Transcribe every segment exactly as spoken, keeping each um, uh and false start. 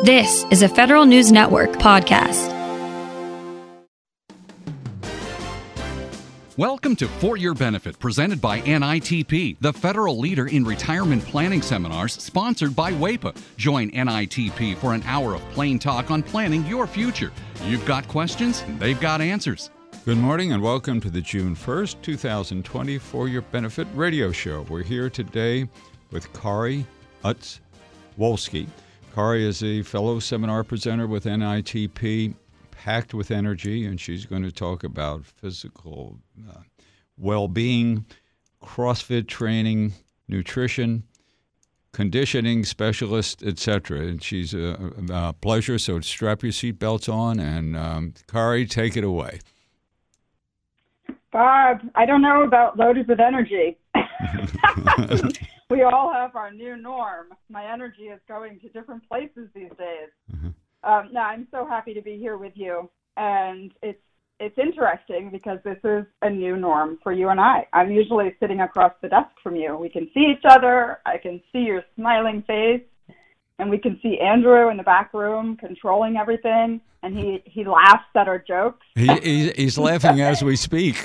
This is a Federal News Network podcast. Welcome to For Your Benefit, presented by N I T P, the federal leader in retirement planning seminars, sponsored by W A P A. Join N I T P for an hour of plain talk on planning your future. You've got questions, they've got answers. Good morning and welcome to the June first, twenty twenty For Your Benefit radio show. We're here today with Kari Utz-Wolski. Kari is a fellow seminar presenter with N I T P, packed with energy, and she's going to talk about physical uh, well-being, CrossFit training, nutrition, conditioning specialist, et cetera. And she's a, a pleasure, so strap your seatbelts on, and um, Kari, take it away. Bob, I don't know about loaded with energy. We all have our new norm. My energy is going to different places these days. Mm-hmm. Um, no, I'm so happy to be here with you. And it's it's interesting because this is a new norm for you and I. I'm usually sitting across the desk from you. We can see each other. I can see your smiling face. And we can see Andrew in the back room controlling everything. And he, he laughs at our jokes. He, he He's laughing as we speak.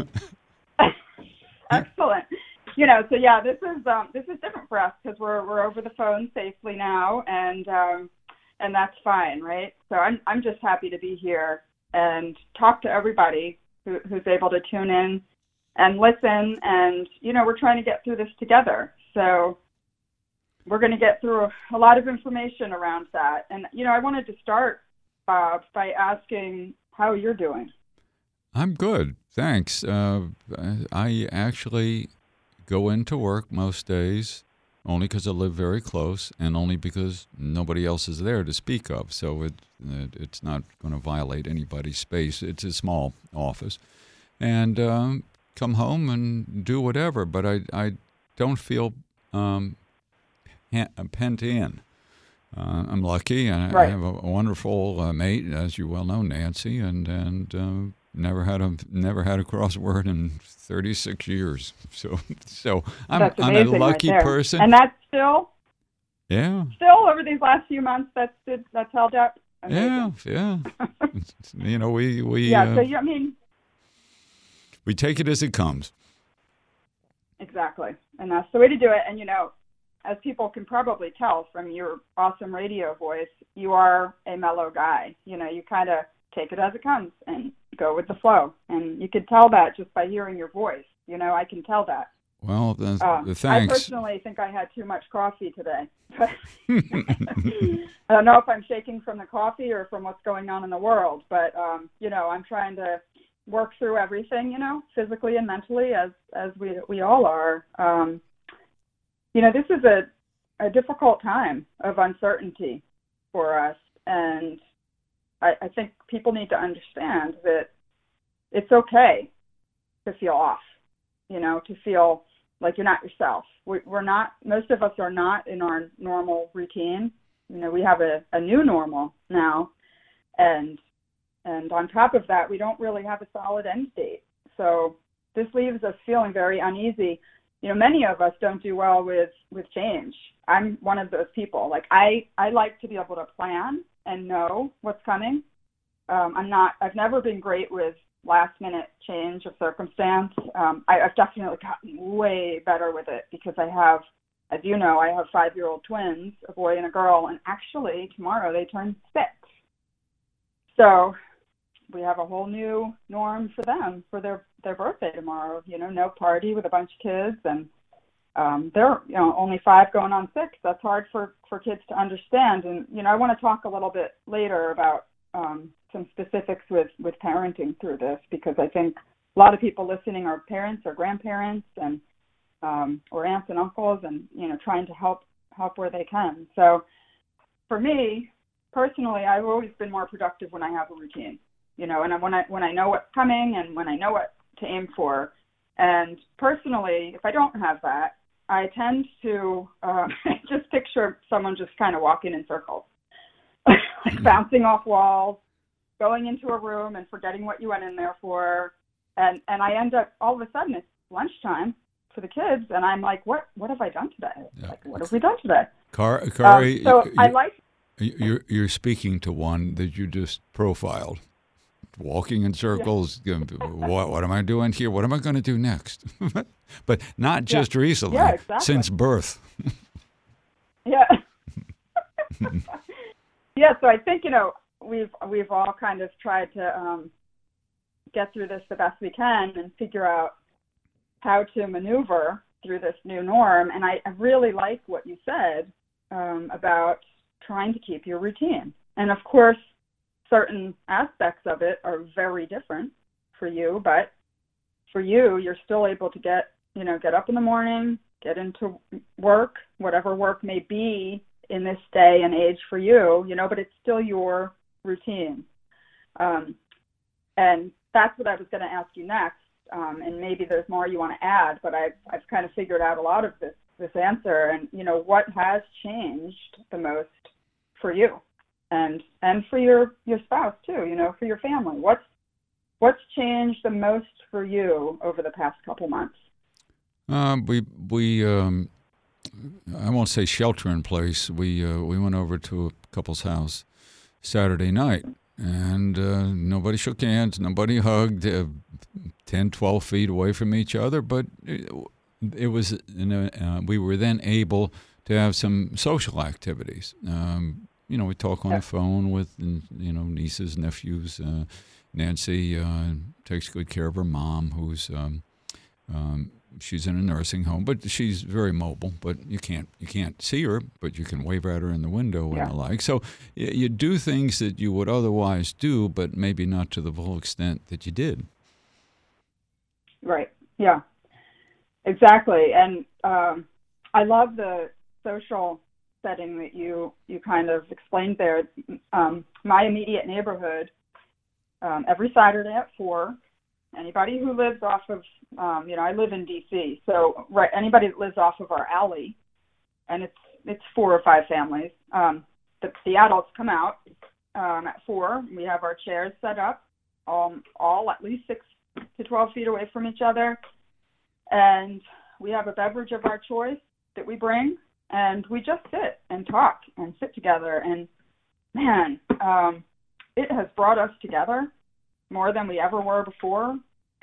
Excellent. You know, so yeah, this is um, this is different for us because we're we're over the phone safely now, and um, and that's fine, right? So I'm I'm just happy to be here and talk to everybody who, who's able to tune in and listen. And you know, we're trying to get through this together. So we're going to get through a lot of information around that. And you know, I wanted to start, Bob, by asking how you're doing. I'm good, thanks. Uh, I actually go into work most days only because I live very close and only because nobody else is there to speak of. So it, it it's not going to violate anybody's space. It's a small office. And um, come home and do whatever, but I, I don't feel um, pent in. Uh, I'm lucky, and right. I have a wonderful uh, mate, as you well know, Nancy, and and uh, never had a never had a crossword in thirty-six years. So so I'm that's I'm a lucky right person. And that's still yeah still over these last few months. That's that's held up. Amazing. Yeah, yeah. you know we we yeah. Uh, so you, I mean, we take it as it comes. Exactly, and that's the way to do it. And you know, as people can probably tell from your awesome radio voice, you are a mellow guy. You know, you kind of take it as it comes and go with the flow. And you can tell that just by hearing your voice. You know, I can tell that. Well, the, uh, the thanks. I personally think I had too much coffee today. I don't know if I'm shaking from the coffee or from what's going on in the world, but, um, you know, I'm trying to work through everything, you know, physically and mentally, as, as we we all are. Um, you know, this is a, a difficult time of uncertainty for us, and I, I think people need to understand that it's okay to feel off, you know, to feel like you're not yourself. We, we're not, most of us are not in our normal routine. You know, we have a, a new normal now, and and on top of that, we don't really have a solid end date. So this leaves us feeling very uneasy. You know, many of us don't do well with, with change. I'm one of those people. Like, I, I like to be able to plan and know what's coming. Um, I'm not, I've never been great with last minute change of circumstance. Um, I, I've definitely gotten way better with it because I have, as you know, I have five-year-old twins, a boy and a girl, and actually tomorrow they turn six. So we have a whole new norm for them for their, their birthday tomorrow. You know, no party with a bunch of kids, and um, they're, you know, only five going on six. That's hard for, for kids to understand. And, you know, I want to talk a little bit later about um, some specifics with, with parenting through this, because I think a lot of people listening are parents or grandparents and um, or aunts and uncles, and, you know, trying to help help where they can. So for me, personally, I've always been more productive when I have a routine, you know, and when I when I know what's coming and when I know what to aim for. And personally, if I don't have that, I tend to uh, just picture someone just kind of walking in circles, like bouncing off walls, going into a room and forgetting what you went in there for. And, and I end up, all of a sudden, it's lunchtime for the kids, and I'm like, what what have I done today? Yeah. Like, what have we done today? Car- Kari, um, so you, I like... You're, you're speaking to one that you just profiled. Walking in circles. Yeah. What, what am I doing here? What am I going to do next? But not just yeah. recently, yeah, exactly. since birth. Yeah. Yeah, so I think, you know, we've we've all kind of tried to um, get through this the best we can and figure out how to maneuver through this new norm. And I, I really like what you said um, about trying to keep your routine. And of course, certain aspects of it are very different for you, but for you, you're still able to get, you know, get up in the morning, get into work, whatever work may be in this day and age for you, you know, but it's still your routine. Um, and that's what I was going to ask you next. Um, and maybe there's more you want to add, but I've, I've kind of figured out a lot of this, this answer. And, you know, what has changed the most for you and, and for your, your spouse too, you know, for your family? What's, what's changed the most for you over the past couple months? Um, we, we, um, I won't say shelter in place. We, uh, we went over to a couple's house Saturday night, and uh, nobody shook hands, nobody hugged, uh, ten, twelve feet away from each other, but it, it was, you know, uh, we were then able to have some social activities. Um, you know, we talk on the phone with, you know, nieces, nephews. Uh, Nancy uh, takes good care of her mom, who's, um, um, she's in a nursing home, but she's very mobile. But you can't you can't see her, but you can wave at her in the window yeah. and the like. So you, you do things that you would otherwise do, but maybe not to the full extent that you did. Right. Yeah. Exactly. And um, I love the social setting that you you kind of explained there. Um, my immediate neighborhood, um, every Saturday at four. Anybody who lives off of, um, you know, I live in D C, so right, anybody that lives off of our alley, and it's it's four or five families, um, the, the adults come out um, at four. We have our chairs set up, um, all at least six to twelve feet away from each other, and we have a beverage of our choice that we bring, and we just sit and talk and sit together. And man, um, it has brought us together more than we ever were before.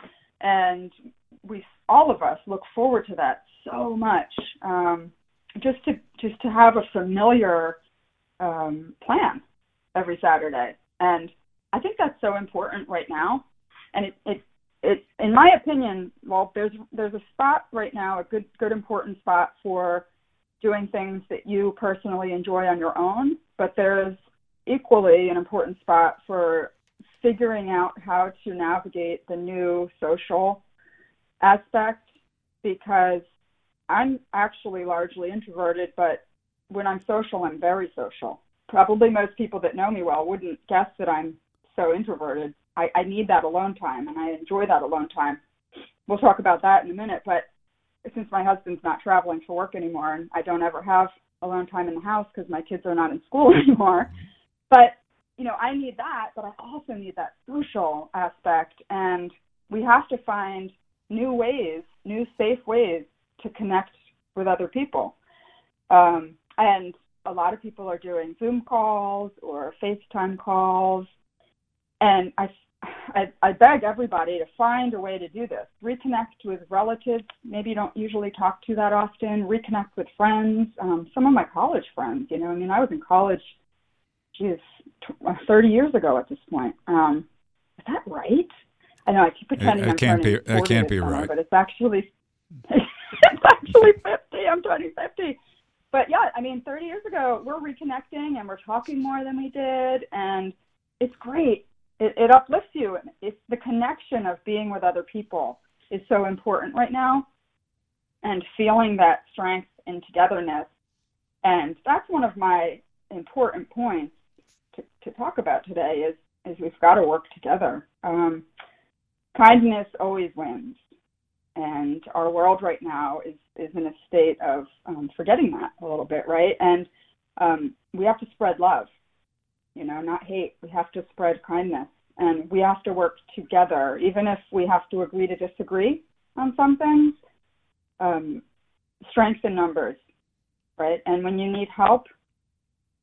And we, all of us, look forward to that so much. Um, just to just to have a familiar um, plan every Saturday. And I think that's so important right now. And it, it, it, in my opinion, well, there's there's a spot right now, a good good important spot for doing things that you personally enjoy on your own. But there's equally an important spot for figuring out how to navigate the new social aspect, because I'm actually largely introverted, but when I'm social, I'm very social. Probably most people that know me well wouldn't guess that I'm so introverted. I, I need that alone time, and I enjoy that alone time. We'll talk about that in a minute, but since my husband's not traveling for work anymore, and I don't ever have alone time in the house because my kids are not in school anymore, but you know, I need that, but I also need that social aspect, and we have to find new ways, new safe ways to connect with other people. Um, and a lot of people are doing Zoom calls or FaceTime calls, and I, I, I beg everybody to find a way to do this. Reconnect with relatives, maybe you don't usually talk to that often. Reconnect with friends, um, some of my college friends, you know, I mean, I was in college geez, thirty years ago at this point. Um, is that right? I know I keep pretending it, it I'm can't turning be. It can't be summer, right. But it's actually it's actually fifty. I'm turning fifty. But yeah, I mean, thirty years ago, we're reconnecting and we're talking more than we did, and it's great. It, it uplifts you. It's the connection of being with other people is so important right now, and feeling that strength and togetherness. And that's one of my important points To, to talk about today is, is we've got to work together. Um, kindness always wins. And our world right now is, is in a state of um, forgetting that a little bit, right? And um, we have to spread love, you know, not hate. We have to spread kindness. And we have to work together, even if we have to agree to disagree on some things. Um, strength in numbers, right? And when you need help,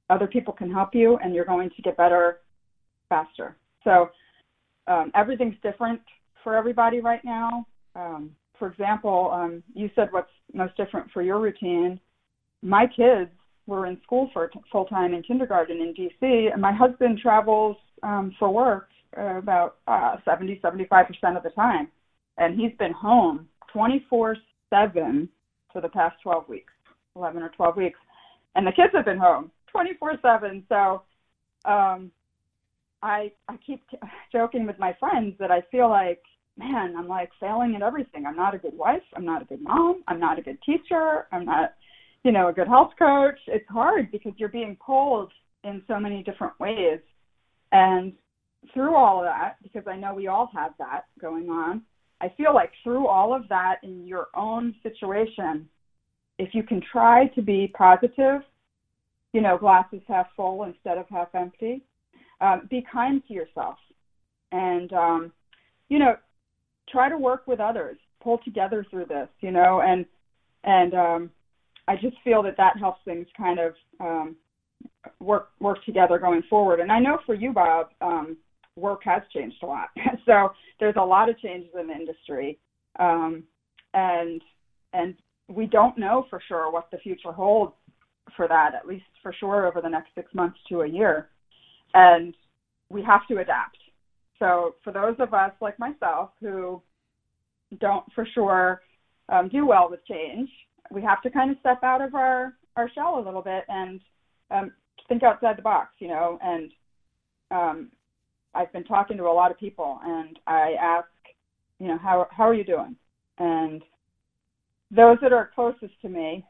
other people can help you, and you're going to get better faster. So um, everything's different for everybody right now. Um, for example, um, you said what's most different for your routine. My kids were in school for t- full-time in kindergarten in D C, and my husband travels um, for work uh, about uh, seventy, seventy-five percent of the time. And he's been home twenty-four seven for the past twelve weeks, eleven or twelve weeks. And the kids have been home twenty-four seven. So um, I I keep t- joking with my friends that I feel like, man, I'm like failing at everything. I'm not a good wife. I'm not a good mom. I'm not a good teacher. I'm not, you know, a good health coach. It's hard because you're being pulled in so many different ways. And through all of that, because I know we all have that going on, I feel like through all of that in your own situation, if you can try to be positive, you know, glasses half full instead of half empty, um, be kind to yourself. And, um, you know, try to work with others, pull together through this, you know, and, and um, I just feel that that helps things kind of um, work, work together going forward. And I know for you, Bob, um, work has changed a lot. So there's a lot of changes in the industry. Um, and, and we don't know for sure what the future holds for that, at least for sure over the next six months to a year. And we have to adapt. So for those of us like myself who don't for sure um, do well with change, we have to kind of step out of our, our shell a little bit and um, think outside the box, you know. And um, I've been talking to a lot of people, and I ask, you know, how how are you doing? And those that are closest to me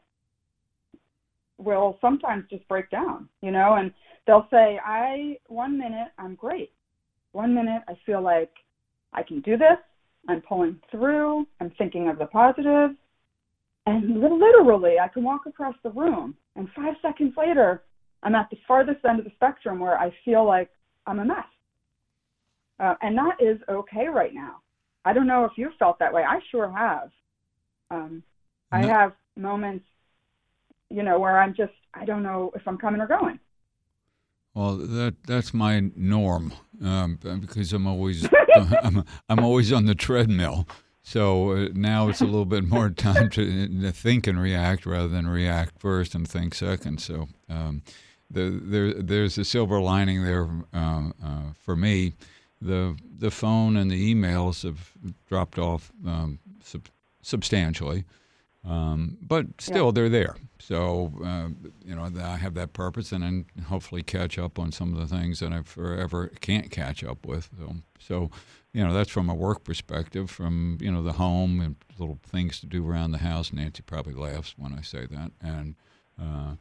will sometimes just break down, you know, and they'll say, I, one minute I'm great. One minute I feel like I can do this. I'm pulling through. I'm thinking of the positive. And literally I can walk across the room, and five seconds later, I'm at the farthest end of the spectrum where I feel like I'm a mess. Uh, and that is okay right now. I don't know if you felt that way. I sure have. Um, I No. have moments, you know, where I'm just, I don't know if I'm coming or going. Well, that that's my norm um, because I'm always I'm, I'm always on the treadmill. So uh, now it's a little bit more time to, to think and react rather than react first and think second. So um, the, there there's a silver lining there uh, uh, for me. The the phone and the emails have dropped off um, sub- substantially, um, but still yeah. they're there. So uh, you know I have that purpose, and then hopefully catch up on some of the things that I forever can't catch up with. So, so you know that's from a work perspective, from you know the home and little things to do around the house. Nancy probably laughs when I say that, and uh,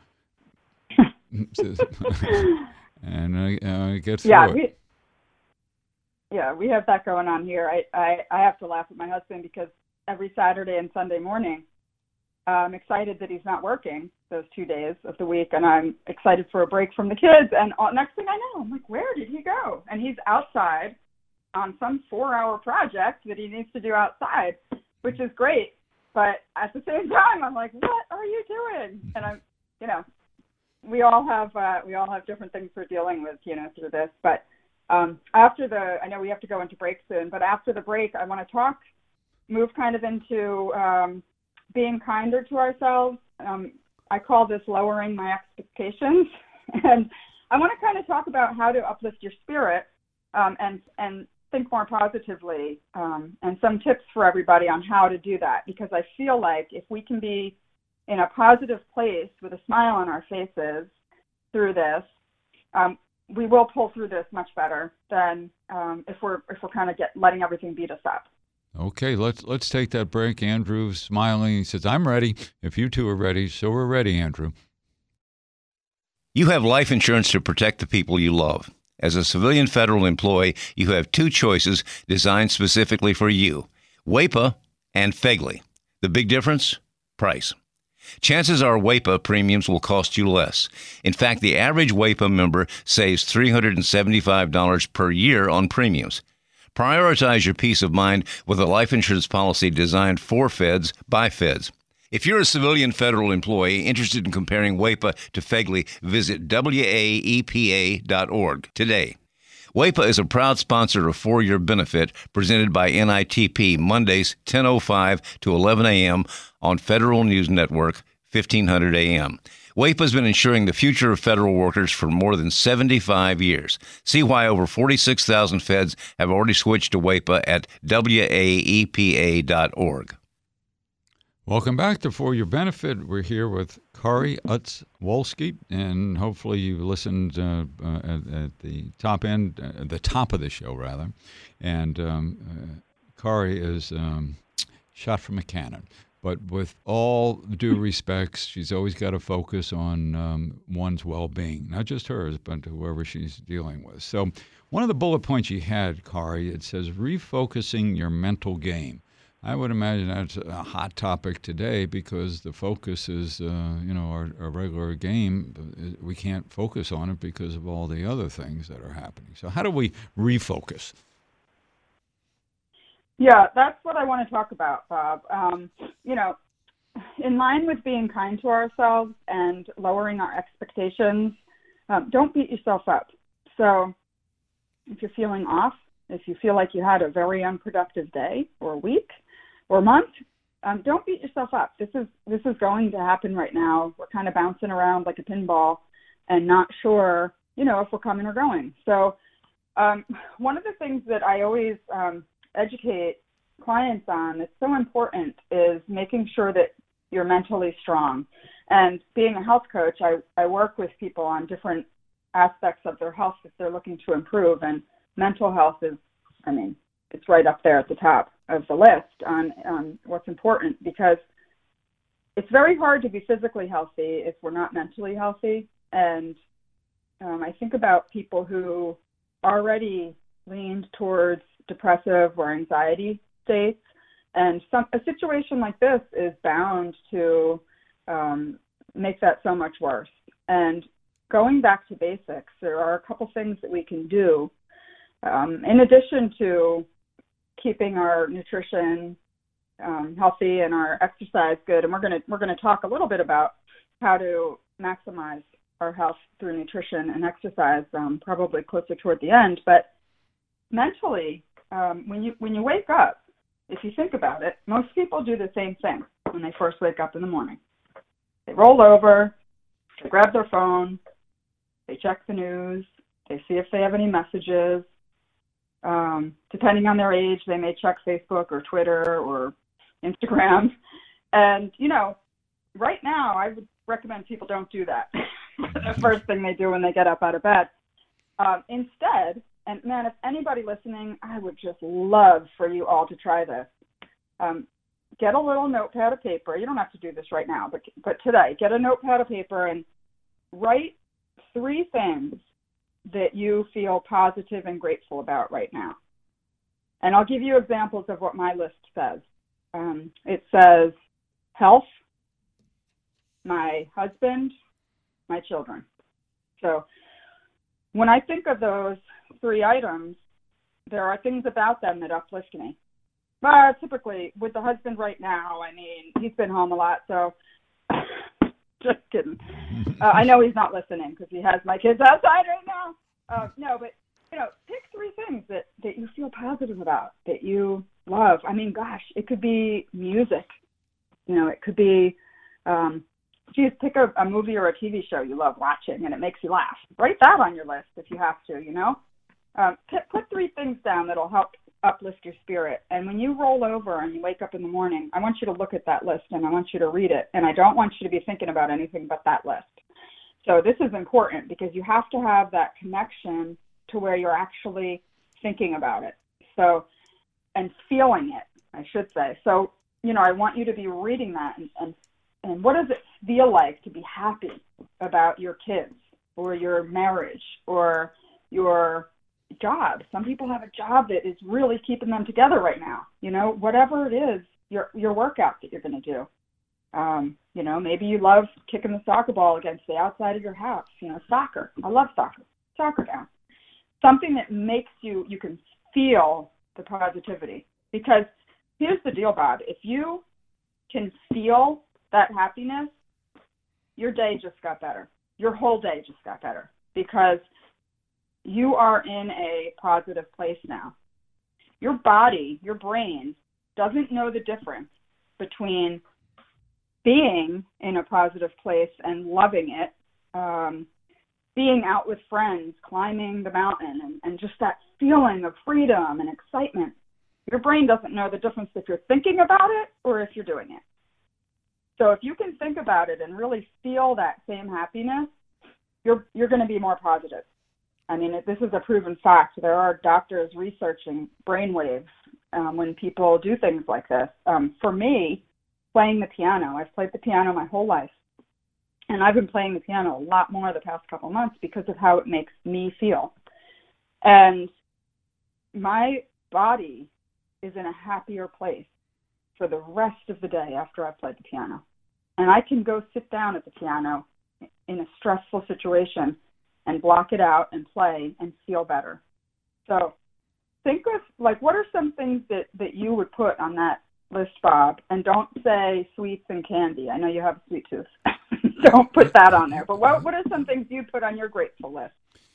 and I, I get through yeah, it. We- Yeah, we have that going on here. I, I, I have to laugh at my husband because every Saturday and Sunday morning, I'm excited that he's not working those two days of the week, and I'm excited for a break from the kids. And all, next thing I know, I'm like, where did he go? And he's outside on some four-hour project that he needs to do outside, which is great. But at the same time, I'm like, what are you doing? And I'm, you know, we all have uh, we all have different things we're dealing with, you know, through this, but. Um, after the, I know we have to go into break soon, but after the break, I want to talk, move kind of into um, being kinder to ourselves. Um, I call this lowering my expectations. And I want to kind of talk about how to uplift your spirit um, and, and think more positively um, and some tips for everybody on how to do that. Because I feel like if we can be in a positive place with a smile on our faces through this, um, we will pull through this much better than um, if we're if we're kind of get letting everything beat us up. Okay, let's let's take that break. Andrew's smiling. He says, "I'm ready. If you two are ready, so we're ready, Andrew." You have life insurance to protect the people you love. As a civilian federal employee, you have two choices designed specifically for you: W A E P A and F E G L I. The big difference? Price. Chances are W A E P A premiums will cost you less. In fact, the average W A E P A member saves three hundred seventy-five dollars per year on premiums. Prioritize your peace of mind with a life insurance policy designed for feds by feds. If you're a civilian federal employee interested in comparing WAEPA to FEGLI, visit W A E P A dot org today. WAEPA is a proud sponsor of For Your Benefit, presented by N I T P, Mondays, ten oh five to eleven a.m. on Federal News Network, fifteen hundred A M. WAEPA has been ensuring the future of federal workers for more than seventy-five years. See why over forty-six thousand feds have already switched to WAEPA at W A E P A dot org. Welcome back to For Your Benefit. We're here with Kari Utz-Wolski, and hopefully you listened uh, uh, at, at the top end, uh, the top of the show, rather. And um, uh, Kari is um, shot from a cannon. But with all due respects, she's always got to focus on um, one's well-being, not just hers, but whoever she's dealing with. So one of the bullet points you had, Kari, it says refocusing your mental game. I would imagine that's a hot topic today because the focus is, uh, you know, our, our regular game. We can't focus on it because of all the other things that are happening. So how do we refocus? Yeah, that's what I want to talk about, Bob. Um, you know, in line with being kind to ourselves and lowering our expectations, um, don't beat yourself up. So if you're feeling off, if you feel like you had a very unproductive day or week or month, um, don't beat yourself up. This is this is going to happen right now. We're kind of bouncing around like a pinball and not sure, you know, if we're coming or going. So um, one of the things that I always um, educate clients on that's so important is making sure that you're mentally strong. And being a health coach, I, I work with people on different aspects of their health that they're looking to improve. And mental health is, I mean, it's right up there at the top of the list on, on what's important, because it's very hard to be physically healthy if we're not mentally healthy. And um, I think about people who already leaned towards depressive or anxiety states, and some a situation like this is bound to um, make that so much worse. And going back to basics, there are a couple things that we can do um, in addition to keeping our nutrition um, healthy and our exercise good. And we're gonna we're gonna talk a little bit about how to maximize our health through nutrition and exercise, um, probably closer toward the end. But mentally, Um, when you when you wake up, if you think about it, most people do the same thing when they first wake up in the morning. They roll over, they grab their phone, they check the news, they see if they have any messages. Um, depending on their age, they may check Facebook or Twitter or Instagram. And, you know, right now, I would recommend people don't do that. The first thing they do when they get up out of bed. Um, instead, and man, if anybody listening, I would just love for you all to try this. Um, get a little notepad of paper. You don't have to do this right now, but but today, get a notepad of paper and write three things that you feel positive and grateful about right now. And I'll give you examples of what my list says. Um, it says health, my husband, my children. So when I think of those three items, there are things about them that uplift me. But typically, with the husband right now, I mean, he's been home a lot, so just kidding. Uh, I know he's not listening because he has my kids outside right now. Uh, no, but, you know, pick three things that, that you feel positive about, that you love. I mean, gosh, it could be music. You know, it could be, um, geez, pick a, a movie or a T V show you love watching and it makes you laugh. Write that on your list if you have to, you know. Um, put, put three things down that'll help uplift your spirit. And when you roll over and you wake up in the morning, I want you to look at that list and I want you to read it. And I don't want you to be thinking about anything but that list. So this is important because you have to have that connection to where you're actually thinking about it. So, and feeling it, I should say. So, you know, I want you to be reading that and, and, and what does it feel like to be happy about your kids or your marriage or your job? Some people have a job that is really keeping them together right now. You know, whatever it is, your your workout that you're going to do. Um, you know, maybe you love kicking the soccer ball against the outside of your house. You know, soccer. I love soccer. Soccer down. Something that makes you, you can feel the positivity. Because here's the deal, Bob. If you can feel that happiness, your day just got better. Your whole day just got better because you are in a positive place now. Your body, your brain, doesn't know the difference between being in a positive place and loving it, um, being out with friends, climbing the mountain, and, and just that feeling of freedom and excitement. Your brain doesn't know the difference if you're thinking about it or if you're doing it. So if you can think about it and really feel that same happiness, you're you're going to be more positive. I mean, this is a proven fact. There are doctors researching brainwaves um, when people do things like this. Um, for me, playing the piano, I've played the piano my whole life. And I've been playing the piano a lot more the past couple months because of how it makes me feel. And my body is in a happier place for the rest of the day after I've played the piano. And I can go sit down at the piano in a stressful situation and block it out and play and feel better. So think of, like, what are some things that, that you would put on that list, Bob? And don't say sweets and candy. I know you have a sweet tooth. Don't put that on there. But what what are some things you put on your grateful list?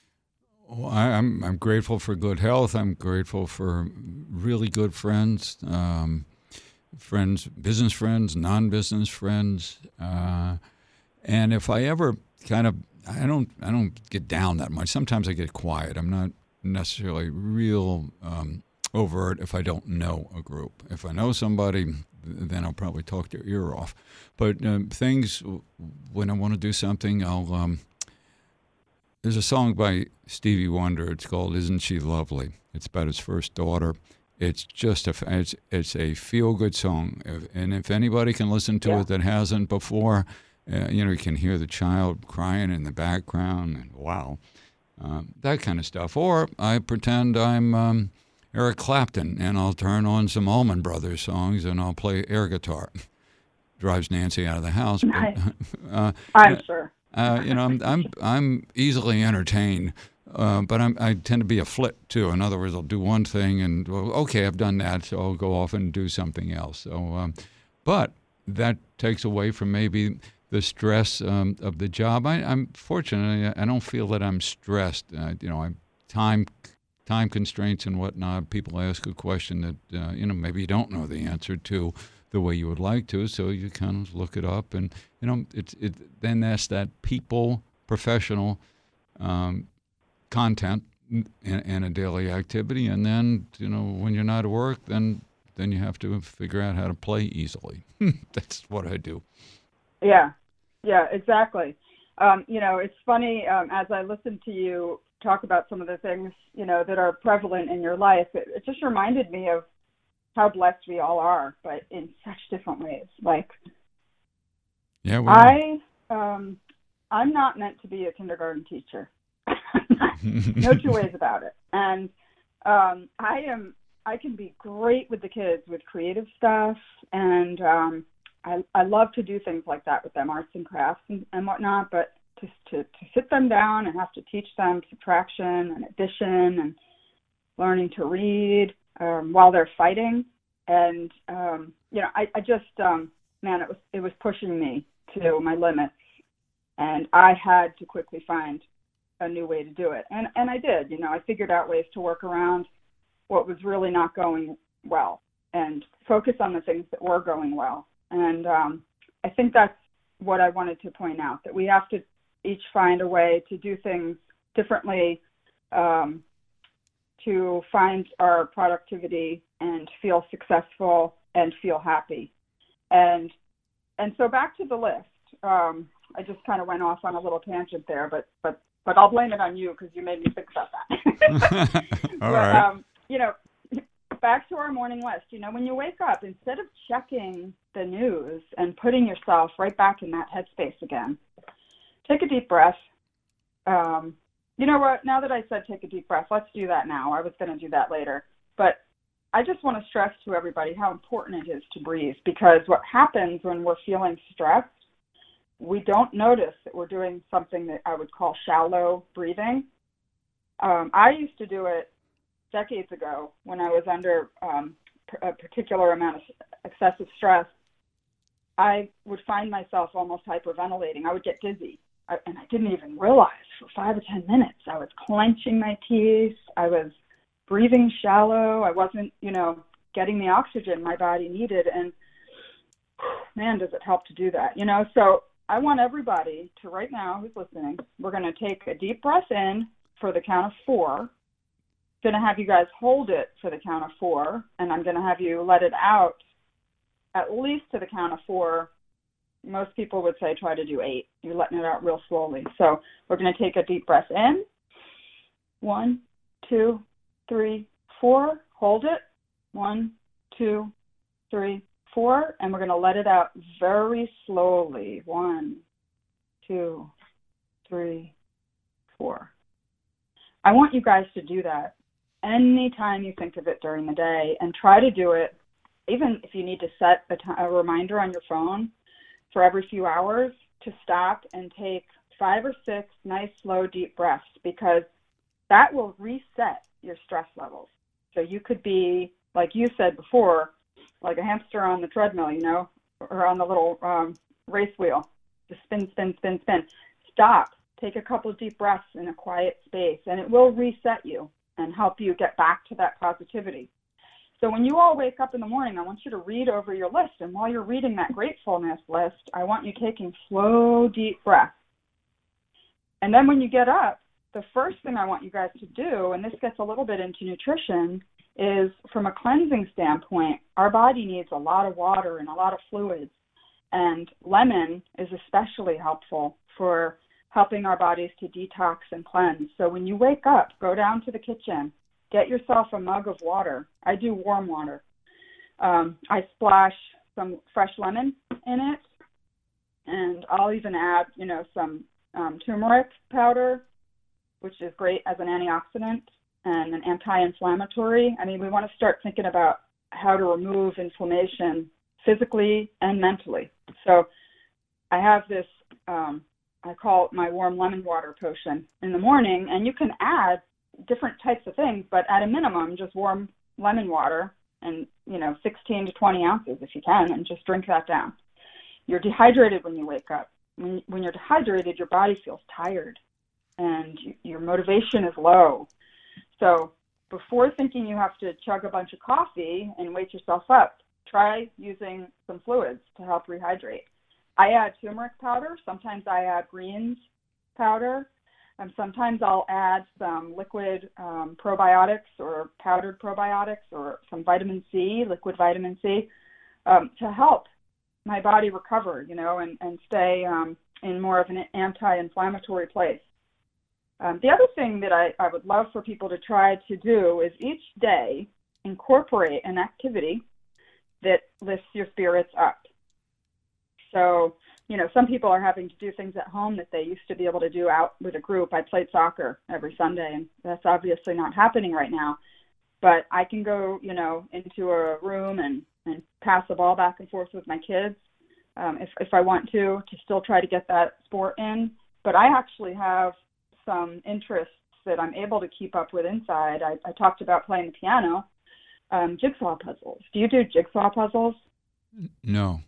Well, I, I'm I'm grateful for good health. I'm grateful for really good friends, um, friends, business friends, non-business friends. Uh, and if I ever kind of, I don't I don't get down that much. Sometimes I get quiet. I'm not necessarily real um, overt if I don't know a group. If I know somebody, then I'll probably talk their ear off. But um, things, when I want to do something, I'll. Um, there's a song by Stevie Wonder. It's called "Isn't She Lovely?" It's about his first daughter. It's just a it's it's a feel good song, and if anybody can listen to yeah. it that hasn't before, uh, you know, you can hear the child crying in the background, and wow, um, that kind of stuff. Or I pretend I'm. Um, Eric Clapton, and I'll turn on some Allman Brothers songs, and I'll play air guitar. Drives Nancy out of the house. Nice. But, uh, I'm uh, sure. uh, you know, I'm I'm I'm easily entertained, uh, but I'm, I tend to be a flit too. In other words, I'll do one thing, and well, okay, I've done that, so I'll go off and do something else. So, um, but that takes away from maybe the stress um, of the job. I, I'm fortunate. I don't feel that I'm stressed. Uh, you know, I'm time. time constraints and whatnot. People ask a question that, uh, you know, maybe you don't know the answer to the way you would like to, so you kind of look it up. And, you know, it's it, then that's that people, professional um, content and, and a daily activity. And then, you know, when you're not at work, then then you have to figure out how to play easily. That's what I do. Yeah, yeah, exactly. Um, you know, it's funny, um, as I listen to you talk about some of the things, you know, that are prevalent in your life, it, it just reminded me of how blessed we all are, but in such different ways. Like, yeah, well, I, um, I'm not meant to be a kindergarten teacher. No two ways about it. And um, I am, I can be great with the kids with creative stuff, and um, I, I love to do things like that with them, arts and crafts and, and whatnot, but To, to, to sit them down and have to teach them subtraction and addition and learning to read um, while they're fighting. And, um, you know, I, I just, um, man, it was it was pushing me to my limits. And I had to quickly find a new way to do it. And, and I did. You know, I figured out ways to work around what was really not going well and focus on the things that were going well. And um, I think that's what I wanted to point out, that we have to each find a way to do things differently, um, to find our productivity and feel successful and feel happy. And and so back to the list. Um, I just kind of went off on a little tangent there, but but but I'll blame it on you because you made me think about that. All but, right. Um, you know, back to our morning list. You know, when you wake up, instead of checking the news and putting yourself right back in that headspace again, take a deep breath. Um, you know what? Now that I said take a deep breath, let's do that now. I was going to do that later. But I just want to stress to everybody how important it is to breathe, because what happens when we're feeling stressed, we don't notice that we're doing something that I would call shallow breathing. Um, I used to do it decades ago when I was under um, a particular amount of excessive stress. I would find myself almost hyperventilating. I would get dizzy, I, and I didn't even realize for five or ten minutes. I was clenching my teeth. I was breathing shallow. I wasn't, you know, getting the oxygen my body needed. And man, does it help to do that, you know? So I want everybody to right now who's listening, we're going to take a deep breath in for the count of four. Going to have you guys hold it for the count of four, and I'm going to have you let it out at least to the count of four. Most people would say try to do eight. You're letting it out real slowly. So we're going to take a deep breath in. One, two, three, four. Hold it. One, two, three, four. And we're going to let it out very slowly. One, two, three, four. I want you guys to do that anytime you think of it during the day, and try to do it even if you need to set a, t- a reminder on your phone for every few hours to stop and take five or six nice, slow, deep breaths, because that will reset your stress levels. So you could be, like you said before, like a hamster on the treadmill, you know, or on the little um, race wheel. Just spin, spin, spin, spin. Stop. Take a couple of deep breaths in a quiet space, and it will reset you and help you get back to that positivity. So when you all wake up in the morning, I want you to read over your list. And while you're reading that gratefulness list, I want you taking slow, deep breaths. And then when you get up, the first thing I want you guys to do, and this gets a little bit into nutrition, is from a cleansing standpoint, our body needs a lot of water and a lot of fluids. And lemon is especially helpful for helping our bodies to detox and cleanse. So when you wake up, go down to the kitchen, get yourself a mug of water. I do warm water. Um, I splash some fresh lemon in it, and I'll even add, you know, some um, turmeric powder, which is great as an antioxidant and an anti-inflammatory. I mean, we want to start thinking about how to remove inflammation physically and mentally. So I have this, um, I call it my warm lemon water potion in the morning, and you can add different types of things, but at a minimum, just warm lemon water and, you know, sixteen to twenty ounces if you can, and just drink that down. You're dehydrated when you wake up. When, when you're dehydrated, your body feels tired and you, your motivation is low. So before thinking you have to chug a bunch of coffee and wake yourself up, try using some fluids to help rehydrate. I add turmeric powder. Sometimes I add greens powder. And sometimes I'll add some liquid um, probiotics or powdered probiotics or some vitamin C, liquid vitamin C, um, to help my body recover, you know, and, and stay um, in more of an anti-inflammatory place. Um, the other thing that I, I would love for people to try to do is each day incorporate an activity that lifts your spirits up. So, you know, some people are having to do things at home that they used to be able to do out with a group. I played soccer every Sunday, and that's obviously not happening right now. But I can go, you know, into a room and, and pass the ball back and forth with my kids um, if, if I want to, to still try to get that sport in. But I actually have some interests that I'm able to keep up with inside. I, I talked about playing the piano, um, jigsaw puzzles. Do you do jigsaw puzzles? No.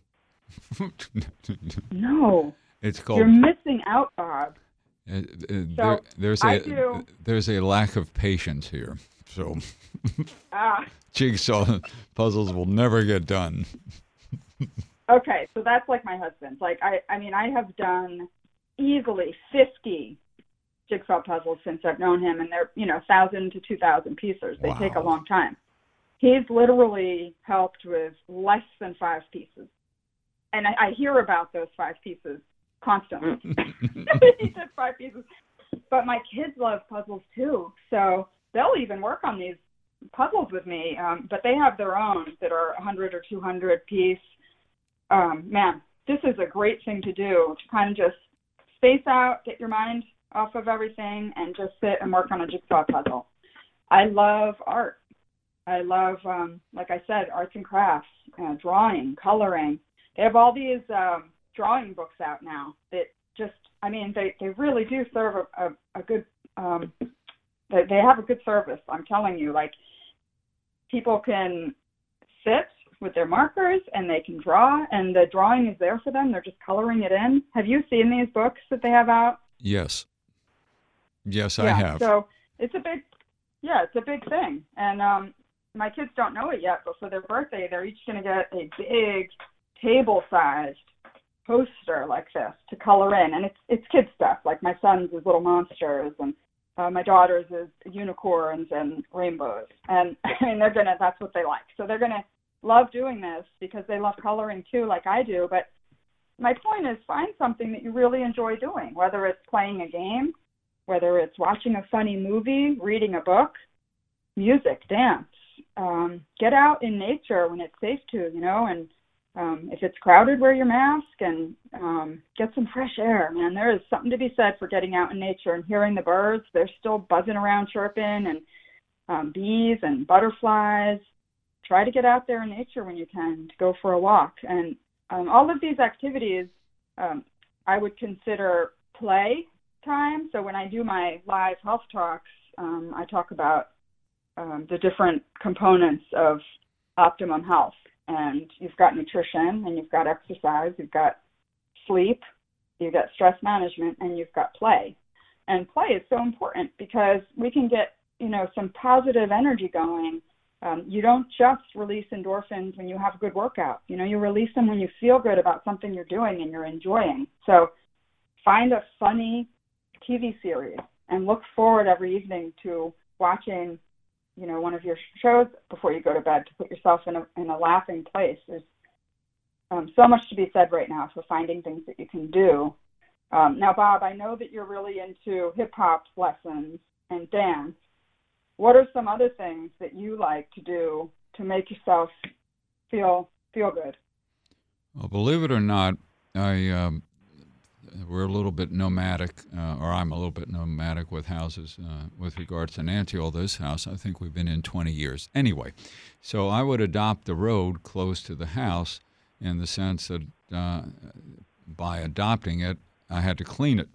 No. It's called. You're missing out, Bob. Uh, uh, So, there, there's I a do- there's a lack of patience here. So Ah, jigsaw puzzles will never get done. okay, so that's like my husband's. Like, I, I mean, I have done easily fifty jigsaw puzzles since I've known him, and they're, you know, one thousand to two thousand pieces. They Wow. take a long time. He's literally helped with less than five pieces. And I, I hear about those five pieces constantly. He did five pieces. But my kids love puzzles too. So they'll even work on these puzzles with me. Um, but they have their own that are one hundred or two hundred piece. Um, man, this is a great thing to do, to kind of just space out, get your mind off of everything, and just sit and work on a jigsaw puzzle. I love art. I love, um, like I said, arts and crafts, uh, drawing, coloring. They have all these um, drawing books out now that just, I mean, they, they really do serve a, a, a good, um, they, they have a good service, I'm telling you. Like, people can sit with their markers, and they can draw, and the drawing is there for them. They're just coloring it in. Have you seen these books that they have out? Yes. Yes, yeah, I have. So it's a big, yeah, it's a big thing. And um, my kids don't know it yet, but for their birthday, they're each going to get a big table-sized poster like this to color in. And it's it's kid stuff. Like my son's is little monsters, and uh, my daughter's is unicorns and rainbows. And I mean, they're going to, that's what they like. So they're going to love doing this because they love coloring too, like I do. But my point is, find something that you really enjoy doing, whether it's playing a game, whether it's watching a funny movie, reading a book, music, dance. Um, get out in nature when it's safe to, you know, and um, if it's crowded, wear your mask and um, get some fresh air, man. There is something to be said for getting out in nature and hearing the birds. They're still buzzing around, chirping, and um, bees and butterflies. Try to get out there in nature when you can, to go for a walk. And um, all of these activities um, I would consider play time. So when I do my live health talks, um, I talk about um, the different components of optimum health. And you've got nutrition, and you've got exercise, you've got sleep, you've got stress management, and you've got play. And play is so important because we can get, you know, some positive energy going. Um, you don't just release endorphins when you have a good workout. You know, you release them when you feel good about something you're doing and you're enjoying. So find a funny T V series and look forward every evening to watching, you know, one of your shows before you go to bed to put yourself in a, in a laughing place. There's um, so much to be said right now for finding things that you can do. Um, now, Bob, I know that you're really into hip-hop lessons and dance. What are some other things that you like to do to make yourself feel feel good? Well, believe it or not, I um, we're a little bit nomadic, uh, or I'm a little bit nomadic with houses uh, with regards to Nancy. All this house, I think we've been in twenty years. Anyway, so I would adopt the road close to the house in the sense that uh, by adopting it, I had to clean it.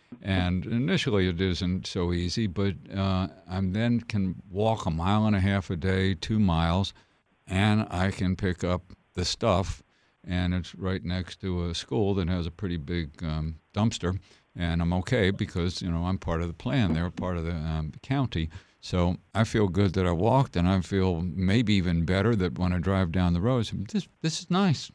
And initially it isn't so easy, but uh, I then can walk a mile and a half a day, two miles, and I can pick up the stuff. And it's right next to a school that has a pretty big um, dumpster, and I'm okay because, you know, I'm part of the plan. They're part of the um, county. So I feel good that I walked, and I feel maybe even better that when I drive down the road, this this is nice.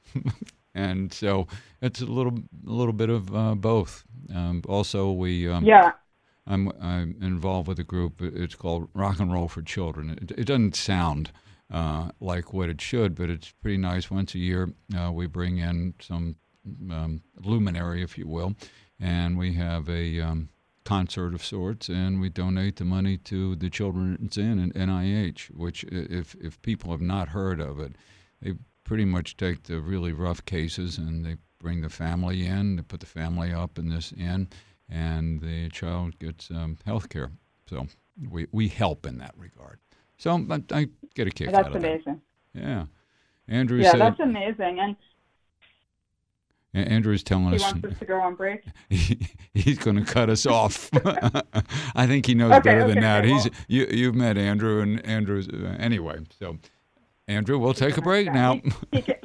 And so it's a little a little bit of uh, both. Um, also, we um, yeah. I'm I'm involved with a group. It's called Rock and Roll for Children. It, it doesn't sound uh, like what it should, but it's pretty nice. Once a year, uh, we bring in some um, luminary, if you will, and we have a um, concert of sorts, and we donate the money to the Children's Inn and N I H. Which, if if people have not heard of it, they pretty much take the really rough cases and they bring the family in, they put the family up in this inn, and the child gets um, health care. So we, we help in that regard. So I, I get a kick that's out of amazing. that. Yeah. Andrew yeah, said, that's amazing. And Andrew's telling he us wants us to go on break. he, he's going to cut us off. I think he knows okay, better okay, than that. okay, He's well, you, You've met Andrew, and Andrew's uh, anyway. So, Andrew, we'll take a break now. He, he can,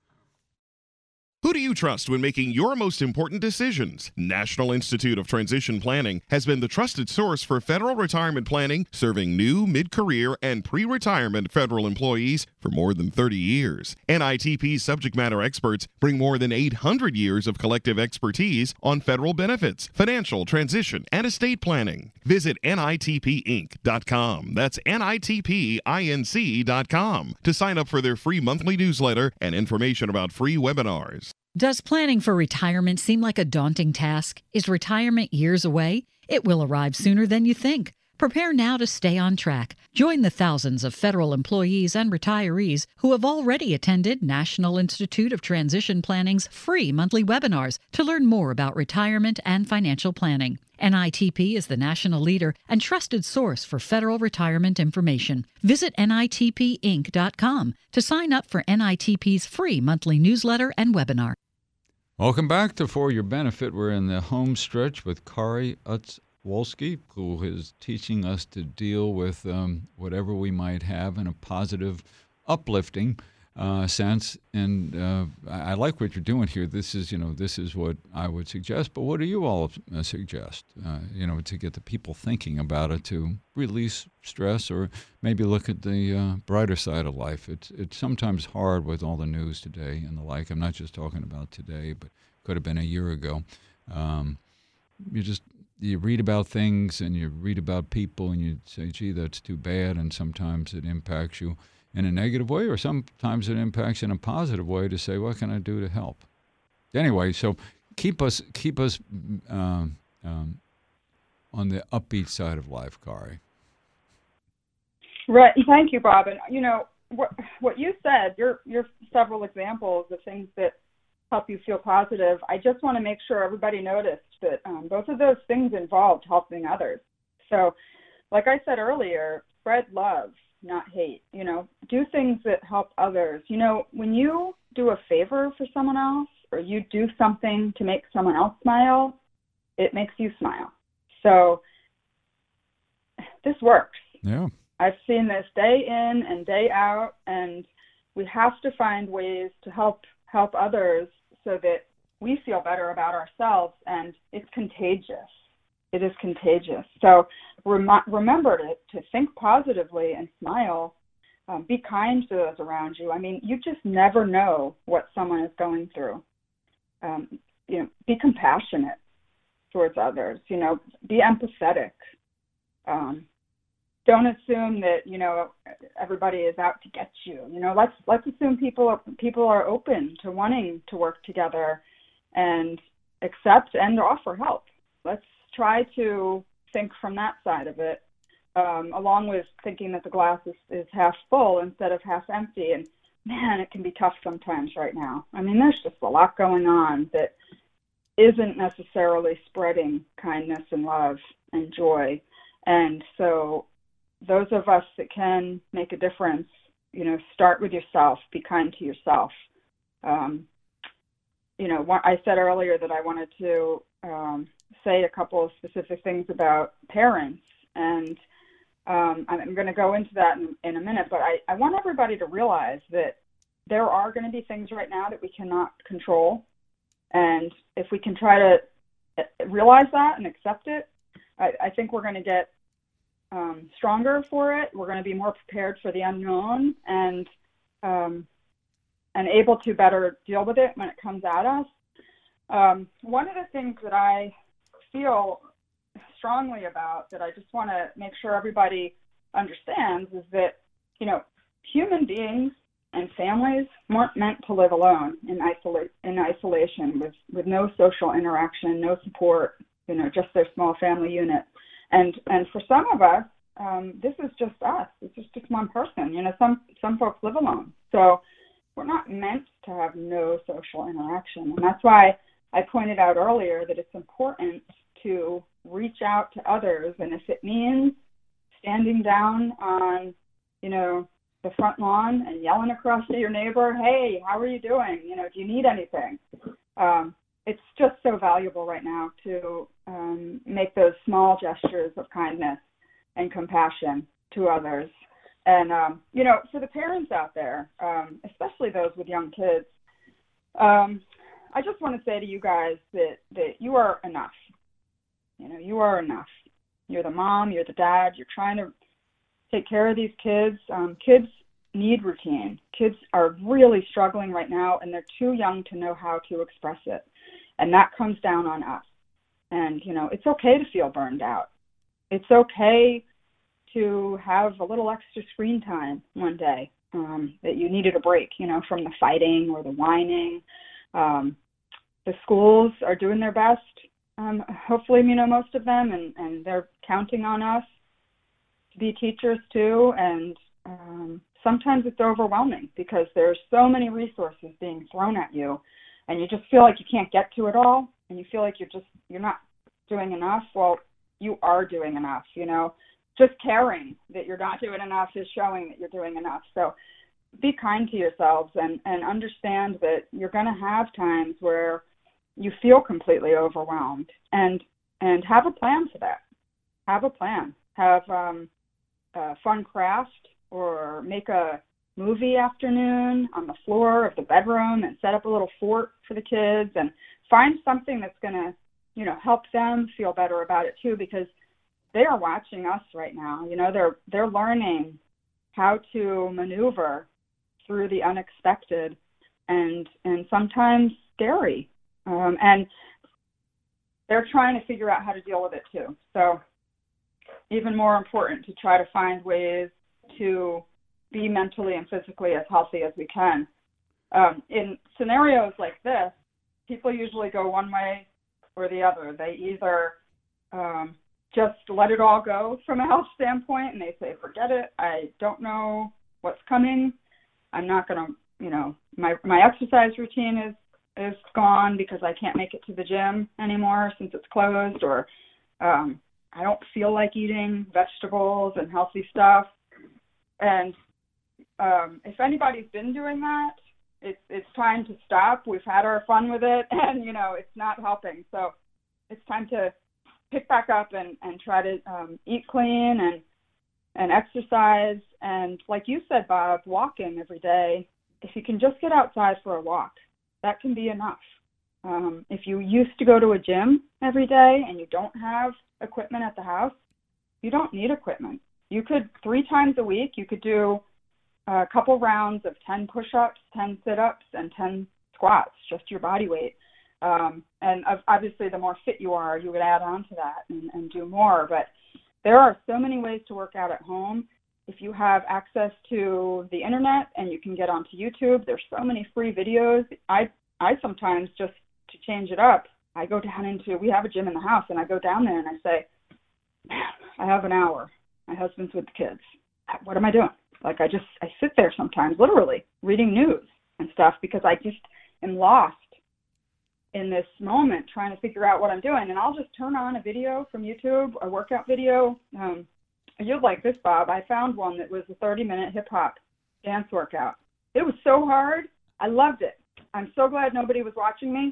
Who do you trust when making your most important decisions? National Institute of Transition Planning has been the trusted source for federal retirement planning, serving new, mid-career, and pre-retirement federal employees for more than thirty years. N I T P's subject matter experts bring more than eight hundred years of collective expertise on federal benefits, financial transition, and estate planning. Visit N I T P Inc dot com. That's N I T P Inc dot com to sign up for their free monthly newsletter and information about free webinars. Does planning for retirement seem like a daunting task? Is retirement years away? It will arrive sooner than you think. Prepare now to stay on track. Join the thousands of federal employees and retirees who have already attended National Institute of Transition Planning's free monthly webinars to learn more about retirement and financial planning. N I T P is the national leader and trusted source for federal retirement information. Visit N I T P Inc dot com to sign up for N I T P's free monthly newsletter and webinar. Welcome back to For Your Benefit. We're in the home stretch with Kari Utz-Wolski, who is teaching us to deal with um, whatever we might have in a positive, uplifting uh, sense. And uh, I, I like what you're doing here. This is, you know, this is what I would suggest. But what do you all uh, suggest, uh, you know, to get the people thinking about it, to release stress or maybe look at the uh, brighter side of life? It's, it's sometimes hard with all the news today and the like. I'm not just talking about today, but could have been a year ago. Um, you just you read about things and you read about people and you say, gee, that's too bad. And sometimes it impacts you in a negative way, or sometimes it impacts in a positive way to say, what can I do to help? Anyway, so keep us keep us um, um, on the upbeat side of life, Kari. Right. Thank you, Bob. And, you know, what what you said, your your several examples of things that help you feel positive, I just want to make sure everybody noticed that um, both of those things involved helping others. So, like I said earlier, spread love, not hate. You know, do things that help others. You know, when you do a favor for someone else or you do something to make someone else smile, it makes you smile. So this works. Yeah. I've seen this day in and day out, and we have to find ways to help help others so that we feel better about ourselves, and it's contagious. It is contagious. So rem- remember to, to think positively and smile. Um, be kind to those around you. I mean, you just never know what someone is going through. Um, you know, be compassionate towards others. You know, be empathetic. Um, don't assume that, you know, everybody is out to get you. You know, let's let's assume people are, people are open to wanting to work together and accept and offer help. Let's try to think from that side of it, um, along with thinking that the glass is, is half full instead of half empty. And man, it can be tough sometimes right now. I mean, there's just a lot going on that isn't necessarily spreading kindness and love and joy. And so those of us that can make a difference, you know, start with yourself, be kind to yourself. Um, you know, I said earlier that I wanted to um, say a couple of specific things about parents, and um, I'm going to go into that in, in a minute, but I, I want everybody to realize that there are going to be things right now that we cannot control, and if we can try to realize that and accept it, I, I think we're going to get Um, stronger for it. We're going to be more prepared for the unknown and um, and able to better deal with it when it comes at us. Um, one of the things that I feel strongly about that I just want to make sure everybody understands is that, you know, human beings and families weren't meant to live alone in, isola- in isolation with, with no social interaction, no support, you know, just their small family unit. And and for some of us, um, this is just us. It's just, just one person. You know, some, some folks live alone. So we're not meant to have no social interaction. And that's why I pointed out earlier that it's important to reach out to others. And if it means standing down on, you know, the front lawn and yelling across to your neighbor, hey, how are you doing? You know, do you need anything? Um, it's just so valuable right now to um, make those small gestures of kindness and compassion to others. And, um, you know, for the parents out there, um, especially those with young kids, um, I just want to say to you guys that, that you are enough. You know, you are enough. You're the mom, you're the dad, you're trying to take care of these kids. Um, kids need routine. Kids are really struggling right now, and they're too young to know how to express it. And that comes down on us. And, you know, it's okay to feel burned out. It's okay to have a little extra screen time one day, um, that you needed a break, you know, from the fighting or the whining. Um, the schools are doing their best, um, hopefully, you know, most of them, and, and they're counting on us to be teachers too. And um, sometimes it's overwhelming because there's so many resources being thrown at you, and you just feel like you can't get to it all, and you feel like you're just, you're not doing enough. Well, you are doing enough, you know. Just caring that you're not doing enough is showing that you're doing enough. So be kind to yourselves and, and understand that you're going to have times where you feel completely overwhelmed, and and have a plan for that. Have a plan. Have um, a fun craft, or make a movie afternoon on the floor of the bedroom and set up a little fort for the kids and find something that's going to, you know, help them feel better about it too, because they are watching us right now. You know, they're they're learning how to maneuver through the unexpected and and sometimes scary. Um, and they're trying to figure out how to deal with it too. So even more important to try to find ways to be mentally and physically as healthy as we can. Um, in scenarios like this, people usually go one way or the other. They either um, just let it all go from a health standpoint and they say, forget it, I don't know what's coming. I'm not going to, you know, my, my exercise routine is, is gone because I can't make it to the gym anymore since it's closed, or um, I don't feel like eating vegetables and healthy stuff. And um, if anybody's been doing that, it's it's time to stop. We've had our fun with it, and, you know, it's not helping. So it's time to pick back up and, and try to um, eat clean and and exercise. And like you said, Bob, walking every day, if you can just get outside for a walk, that can be enough. Um, if you used to go to a gym every day and you don't have equipment at the house, you don't need equipment. You could, three times a week, you could do a couple rounds of ten push-ups, ten sit-ups, and ten squats, just your body weight. Um, and obviously, the more fit you are, you would add on to that and, and do more. But there are so many ways to work out at home. If you have access to the internet and you can get onto YouTube, there's so many free videos. I I sometimes, just to change it up, I go down into, we have a gym in the house, and I go down there and I say, man, I have an hour. My husband's with the kids. What am I doing? Like, I just, I sit there sometimes, literally, reading news and stuff, because I just am lost in this moment trying to figure out what I'm doing. And I'll just turn on a video from YouTube, a workout video. Um, you'll like this, Bob. I found one that was a thirty-minute hip-hop dance workout. It was so hard. I loved it. I'm so glad nobody was watching me.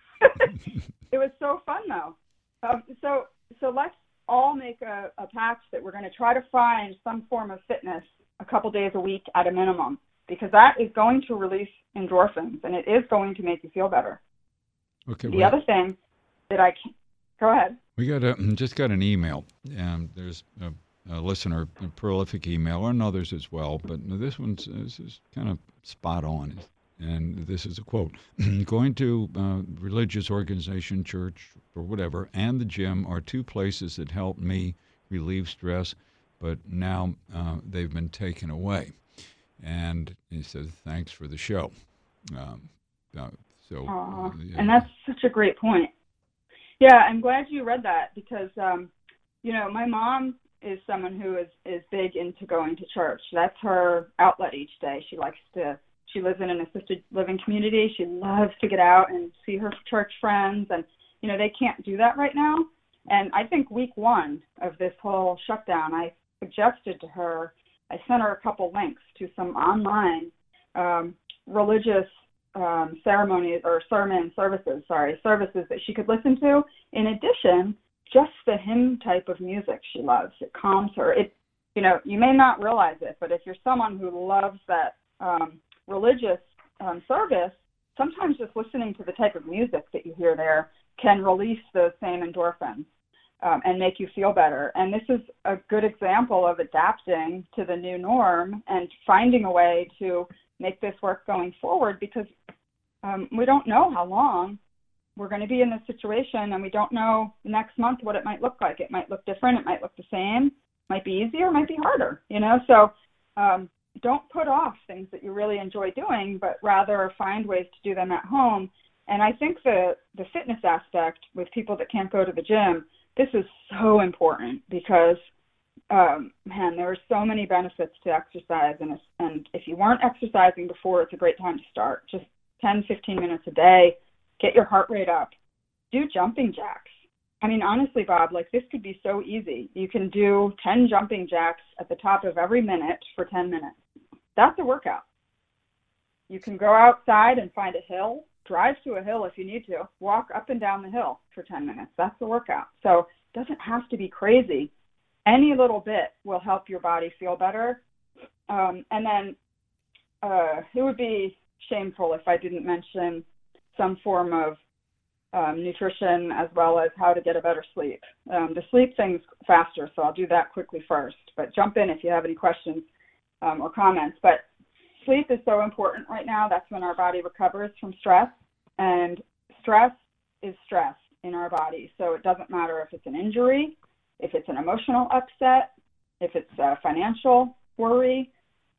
It was so fun, though. Um, so so let's all make a, a pact that we're going to try to find some form of fitness a couple days a week at a minimum, because that is going to release endorphins, and it is going to make you feel better. Okay. The well, other thing that I can, go ahead. We got a, just got an email, and there's a, a listener, a prolific emailer, and others as well, but this one's this is kind of spot on. And this is a quote: going to uh, religious organization, church, or whatever, and the gym are two places that help me relieve stress, but now uh, they've been taken away. And he says, thanks for the show. Um, uh, so, Aww, uh, yeah. And that's such a great point. Yeah, I'm glad you read that, because, um, you know, my mom is someone who is, is big into going to church. That's her outlet each day. She likes to She lives in an assisted living community. She loves to get out and see her church friends. And, you know, they can't do that right now. And I think week one of this whole shutdown, I suggested to her, I sent her a couple links to some online um, religious um, ceremonies or sermon services, sorry, services that she could listen to. In addition, just the hymn type of music she loves. It calms her. It, you know, you may not realize it, but if you're someone who loves that um, religious um, service, sometimes just listening to the type of music that you hear there can release those same endorphins um, and make you feel better. And this is a good example of adapting to the new norm and finding a way to make this work going forward, because um, we don't know how long we're going to be in this situation, and we don't know next month what it might look like. It might look different. It might look the same. It might be easier. It might be harder, you know? So um, don't put off things that you really enjoy doing, but rather find ways to do them at home. And I think the, the fitness aspect with people that can't go to the gym, this is so important, because, um, man, there are so many benefits to exercise. And, and if you weren't exercising before, it's a great time to start. Just ten, fifteen minutes a day. Get your heart rate up. Do jumping jacks. I mean, honestly, Bob, like, this could be so easy. You can do ten jumping jacks at the top of every minute for ten minutes. That's a workout. You can go outside and find a hill, drive to a hill if you need to, walk up and down the hill for ten minutes. That's a workout. So it doesn't have to be crazy. Any little bit will help your body feel better. Um, and then uh, it would be shameful if I didn't mention some form of um, nutrition as well as how to get a better sleep. Um, the sleep thing's faster, so I'll do that quickly first. But jump in if you have any questions um, or comments. But sleep is so important right now. That's when our body recovers from stress. And stress is stress in our body. So it doesn't matter if it's an injury, if it's an emotional upset, if it's a financial worry,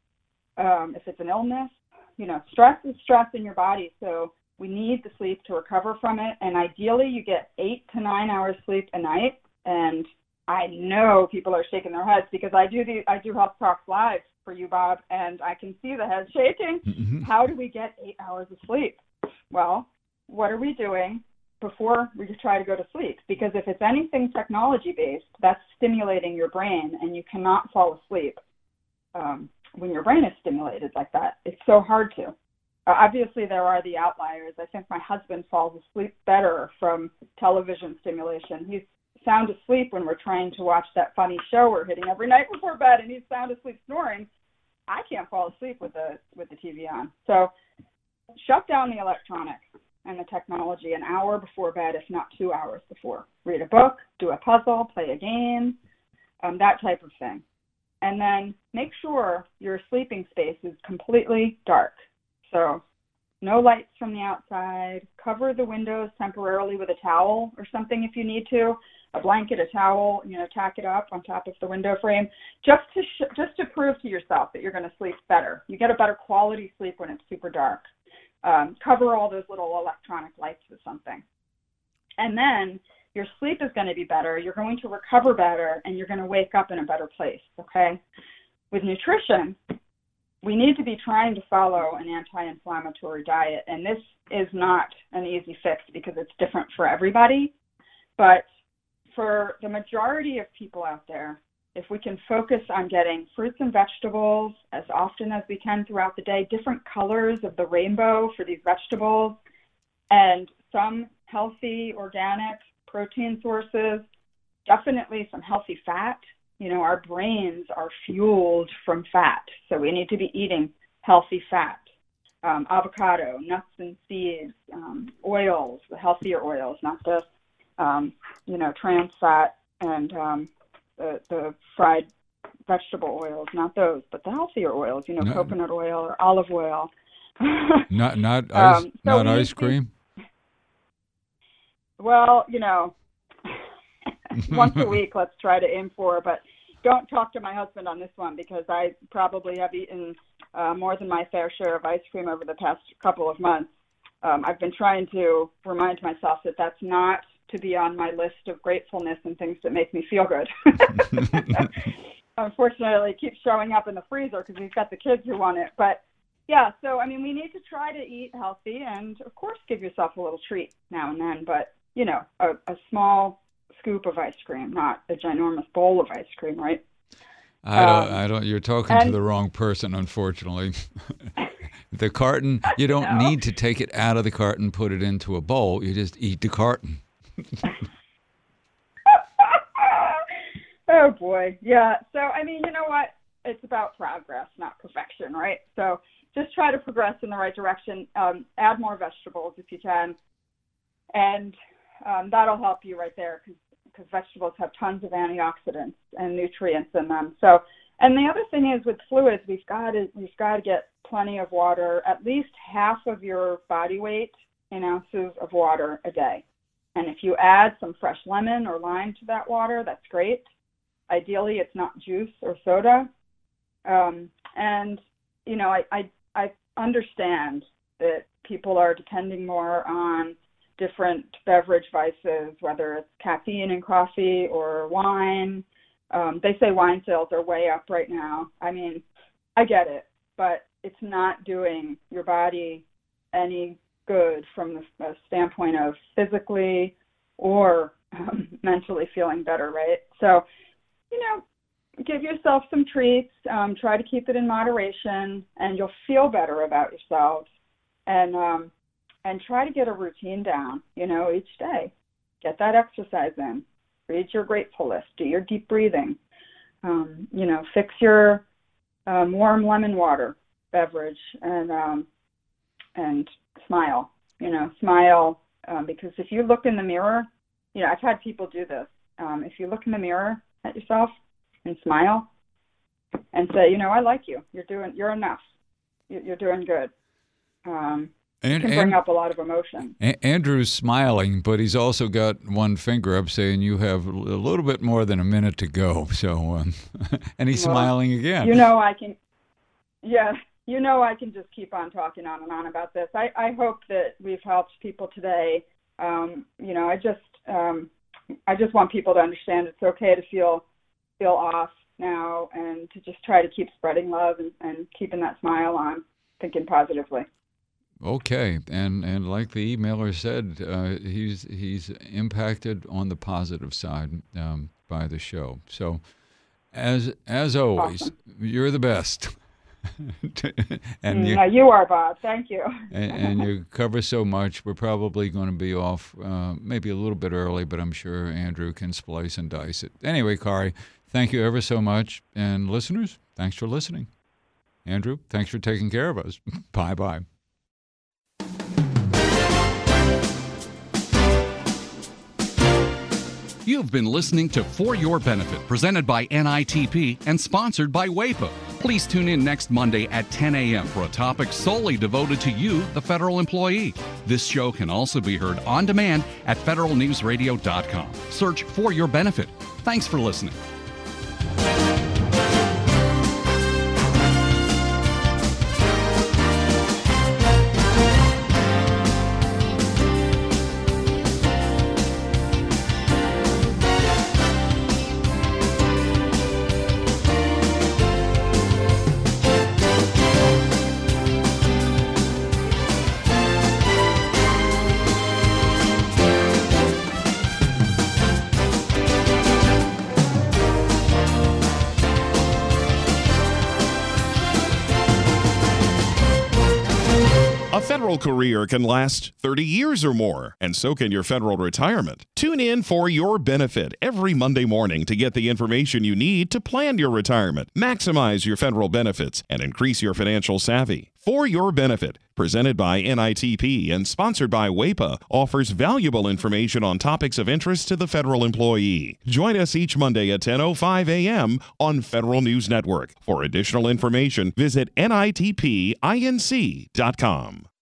um, if it's an illness. You know, stress is stress in your body. So we need the sleep to recover from it. And ideally, you get eight to nine hours sleep a night. And I know people are shaking their heads because I do the I do Health Talks Live for you, Bob, and I can see the head shaking. Mm-hmm. How do we get eight hours of sleep? Well, what are we doing before we try to go to sleep? Because if it's anything technology-based, that's stimulating your brain, and you cannot fall asleep um, when your brain is stimulated like that. It's so hard to. Uh, obviously, there are the outliers. I think my husband falls asleep better from television stimulation. He's sound asleep when we're trying to watch that funny show we're hitting every night before bed, and he's sound asleep snoring. I can't fall asleep with the with the T V on. So shut down the electronics and the technology an hour before bed, if not two hours before. Read a book, do a puzzle, play a game, um, that type of thing. And then make sure your sleeping space is completely dark. So no lights from the outside. Cover the windows temporarily with a towel or something if you need to. A blanket, a towel, you know, tack it up on top of the window frame, just to sh- just to prove to yourself that you're going to sleep better. You get a better quality sleep when it's super dark. Um, cover all those little electronic lights with something. And then your sleep is going to be better. You're going to recover better, and you're going to wake up in a better place, okay? With nutrition, we need to be trying to follow an anti-inflammatory diet, and this is not an easy fix because it's different for everybody. But for the majority of people out there, if we can focus on getting fruits and vegetables as often as we can throughout the day, different colors of the rainbow for these vegetables, and some healthy organic protein sources, definitely some healthy fat. You know, our brains are fueled from fat, so we need to be eating healthy fat. Um, avocado, nuts and seeds, um, oils, the healthier oils, not the, um, you know, trans fat and um, the, the fried vegetable oils, not those, but the healthier oils, you know, no, coconut oil or olive oil. not not ice, um, so not ice cream? Well, you know, once a week, let's try to aim for, but don't talk to my husband on this one because I probably have eaten uh, more than my fair share of ice cream over the past couple of months. Um, I've been trying to remind myself that that's not to be on my list of gratefulness and things that make me feel good. Unfortunately, it keeps showing up in the freezer because we've got the kids who want it. But yeah, so I mean, we need to try to eat healthy and, of course, give yourself a little treat now and then. But, you know, a, a small scoop of ice cream, not a ginormous bowl of ice cream, right? I don't, um, I don't, you're talking and, to the wrong person, unfortunately. The carton, you don't no. need to take it out of the carton, put it into a bowl. You just eat the carton. Oh, boy. Yeah. So, I mean, you know what? It's about progress, not perfection, right? So just try to progress in the right direction. Um, add more vegetables if you can. And um, that'll help you right there because because vegetables have tons of antioxidants and nutrients in them. So, and the other thing is with fluids, we've got to we've got to get plenty of water, at least half of your body weight in ounces of water a day. And if you add some fresh lemon or lime to that water, that's great. Ideally, it's not juice or soda. Um, and you know, I, I I understand that people are depending more on different beverage vices, whether it's caffeine in coffee or wine. Um, they say wine sales are way up right now. I mean, I get it, but it's not doing your body any good from the, the standpoint of physically or um, mentally feeling better, right? So, you know, give yourself some treats, um, try to keep it in moderation, and you'll feel better about yourself. And, um, And try to get a routine down, you know, each day. Get that exercise in. Read your grateful list. Do your deep breathing. Um, you know, fix your um, warm lemon water beverage, and um, and smile. You know, smile um, because if you look in the mirror, you know, I've had people do this. Um, if you look in the mirror at yourself and smile and say, you know, I like you. You're doing. You're enough. You're doing good. Um, And, it can bring and, up a lot of emotion. A- Andrew's smiling, but he's also got one finger up saying you have a little bit more than a minute to go. So, um, and he's well, smiling again. You know, I can, yeah, you know, I can just keep on talking on and on about this. I, I hope that we've helped people today. Um, you know, I just, um, I just want people to understand it's okay to feel, feel off now and to just try to keep spreading love and, and keeping that smile on, thinking positively. Okay, and and like the emailer said, uh, he's he's impacted on the positive side um, by the show. So, as as always, Awesome. You're the best. and you, you, no, you are, Bob. Thank you. and, and you cover so much. We're probably going to be off uh, maybe a little bit early, but I'm sure Andrew can splice and dice it. Anyway, Kari, thank you ever so much, and listeners, thanks for listening. Andrew, thanks for taking care of us. Bye bye. You've been listening to For Your Benefit, presented by N I T P and sponsored by WAEPA. Please tune in next Monday at ten a.m. for a topic solely devoted to you, the federal employee. This show can also be heard on demand at federal news radio dot com. Search For Your Benefit. Thanks for listening. A federal career can last thirty years or more, and so can your federal retirement. Tune in For Your Benefit every Monday morning to get the information you need to plan your retirement, maximize your federal benefits, and increase your financial savvy. For Your Benefit, presented by N I T P and sponsored by WAEPA, offers valuable information on topics of interest to the federal employee. Join us each Monday at ten oh five a.m. on Federal News Network. For additional information, visit N I T P inc dot com.